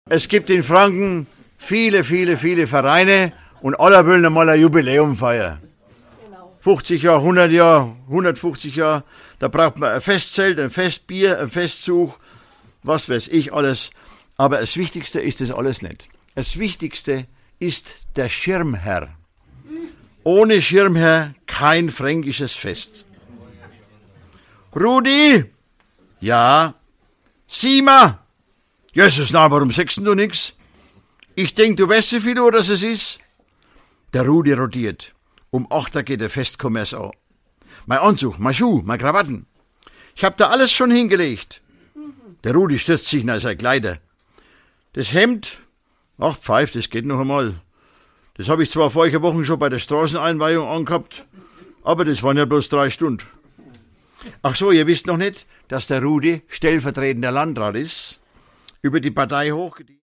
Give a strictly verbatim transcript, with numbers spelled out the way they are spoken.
Es gibt in Franken viele, viele, viele Vereine und alle wollen einmal ein Jubiläum feiern. fünfzig Jahre, hundert Jahre, hundertfünfzig Jahre, da braucht man ein Festzelt, ein Festbier, ein Festzug, was weiß ich alles. Aber das Wichtigste ist das alles nicht. Das Wichtigste ist der Schirmherr. Ohne Schirmherr kein fränkisches Fest. Rudi? Ja? Sima? Jesus, na, warum sagst du nix? Ich denk, du weißt, wie viel Uhr das es ist. Der Rudi rotiert. Um acht Uhr geht der Festkommers an. Mein Anzug, mein Schuh, mein Krawatten. Ich hab da alles schon hingelegt. Der Rudi stürzt sich nach seine Kleider. Das Hemd, ach pfeif, das geht noch einmal. Das hab ich zwar vorige Wochen schon bei der Straßeneinweihung angehabt, aber das waren ja bloß drei Stunden. Ach so, ihr wisst noch nicht, dass der Rudi stellvertretender Landrat ist, über die Partei hochgedient.